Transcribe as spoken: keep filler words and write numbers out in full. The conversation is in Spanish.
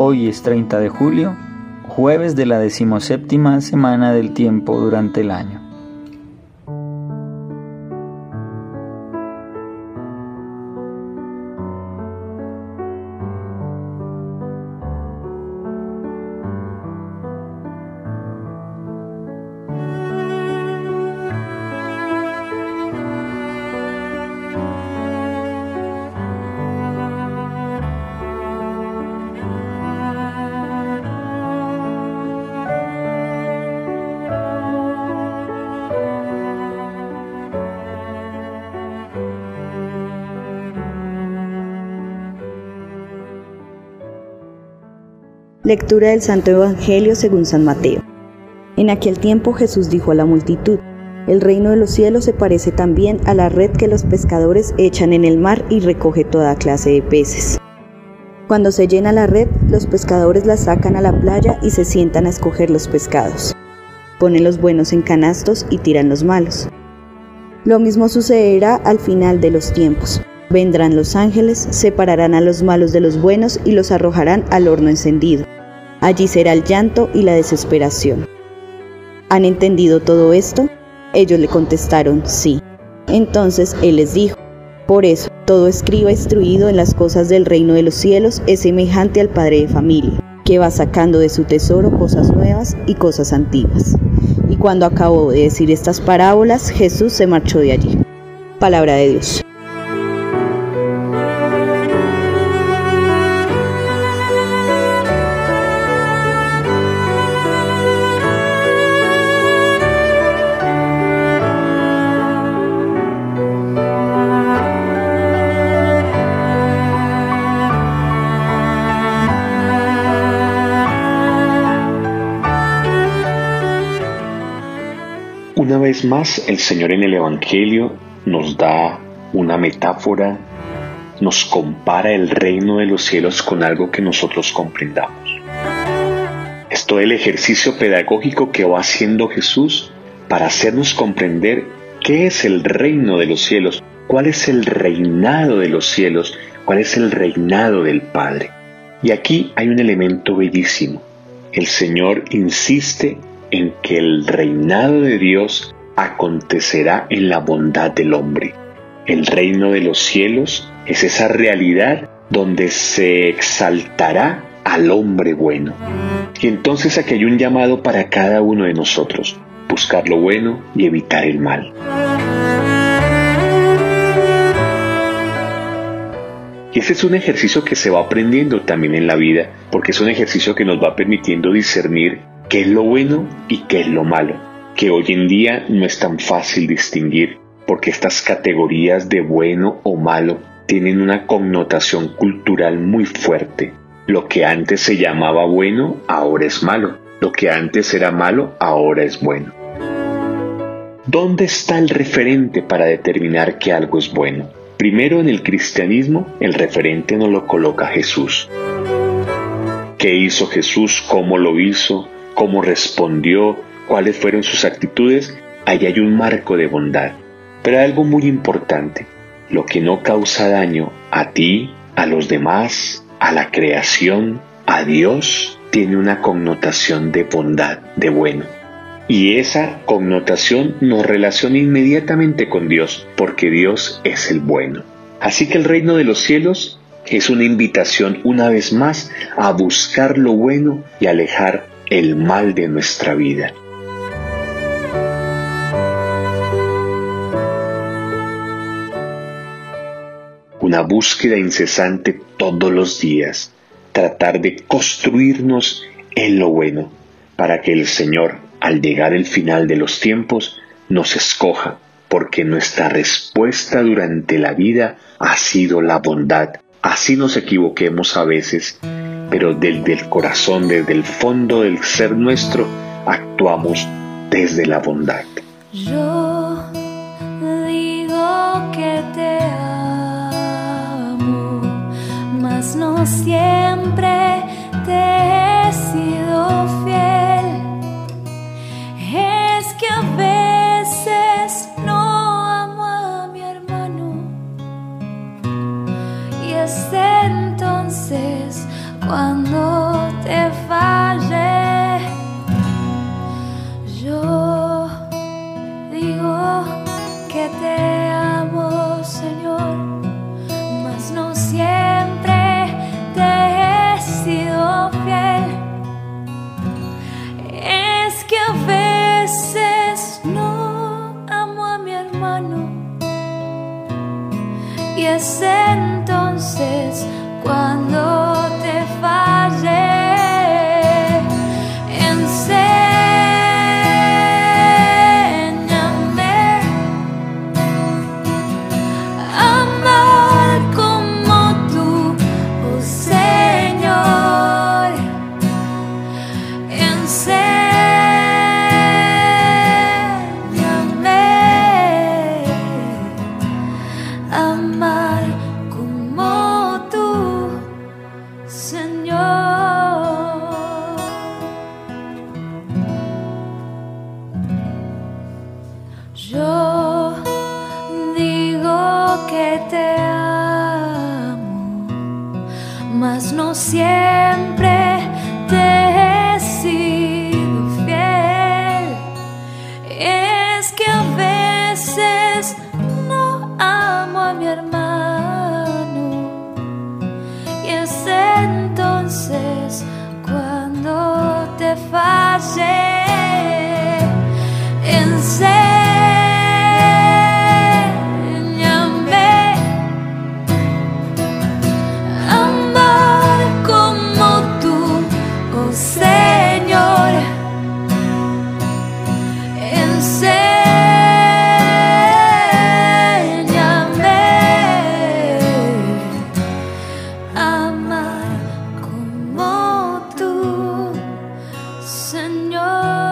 Hoy es treinta de julio, jueves de la decimoséptima semana del tiempo durante el año. Lectura del Santo Evangelio según San Mateo. En aquel tiempo Jesús dijo a la multitud: El reino de los cielos se parece también a la red que los pescadores echan en el mar y recoge toda clase de peces. Cuando se llena la red, los pescadores la sacan a la playa y se sientan a escoger los pescados. Ponen los buenos en canastos y tiran los malos. Lo mismo sucederá al final de los tiempos. Vendrán los ángeles, separarán a los malos de los buenos y los arrojarán al horno encendido. Allí será el llanto y la desesperación. ¿Han entendido todo esto? Ellos le contestaron, sí. Entonces él les dijo: Por eso, todo escriba instruido en las cosas del reino de los cielos es semejante al padre de familia, que va sacando de su tesoro cosas nuevas y cosas antiguas. Y cuando acabó de decir estas parábolas, Jesús se marchó de allí. Palabra de Dios. Una vez más, el Señor en el Evangelio nos da una metáfora, nos compara el reino de los cielos con algo que nosotros comprendamos. Es todo el ejercicio pedagógico que va haciendo Jesús para hacernos comprender qué es el reino de los cielos, cuál es el reinado de los cielos, cuál es el reinado del Padre. Y aquí hay un elemento bellísimo. El Señor insiste en que el reinado de Dios acontecerá en la bondad del hombre. El reino de los cielos es esa realidad donde se exaltará al hombre bueno. Y entonces aquí hay un llamado para cada uno de nosotros: buscar lo bueno y evitar el mal. Y ese es un ejercicio que se va aprendiendo también en la vida, porque es un ejercicio que nos va permitiendo discernir qué es lo bueno y qué es lo malo, que hoy en día no es tan fácil distinguir, porque estas categorías de bueno o malo tienen una connotación cultural muy fuerte. Lo que antes se llamaba bueno, ahora es malo. Lo que antes era malo, ahora es bueno. ¿Dónde está el referente para determinar que algo es bueno? Primero, en el cristianismo, el referente nos lo coloca Jesús. ¿Qué hizo Jesús? ¿Cómo lo hizo? ¿Cómo respondió? ¿Cuáles fueron sus actitudes? Ahí hay un marco de bondad. Pero hay algo muy importante: lo que no causa daño a ti, a los demás, a la creación, a Dios, tiene una connotación de bondad, de bueno. Y esa connotación nos relaciona inmediatamente con Dios, porque Dios es el bueno. Así que el reino de los cielos es una invitación una vez más a buscar lo bueno y alejar el mal de nuestra vida. Una búsqueda incesante todos los días, tratar de construirnos en lo bueno, para que el Señor, al llegar el final de los tiempos, nos escoja, porque nuestra respuesta durante la vida ha sido la bondad. Así nos equivoquemos a veces, pero desde el corazón, desde el fondo del ser nuestro, actuamos desde la bondad. Yo digo que te amo, mas no siempre te he sido fiel. Es que a veces no amo a mi hermano, y es entonces cuando te falle. Yo digo que te amo, Señor, mas no siempre te he sido fiel. Es que a veces no amo a mi hermano, y es entonces cuando te fallé. Yo digo que te amo, mas no siempre te he sido fiel. Es que a veces no amo a mi hermano, y es entonces cuando te fallé. En serio, Señor.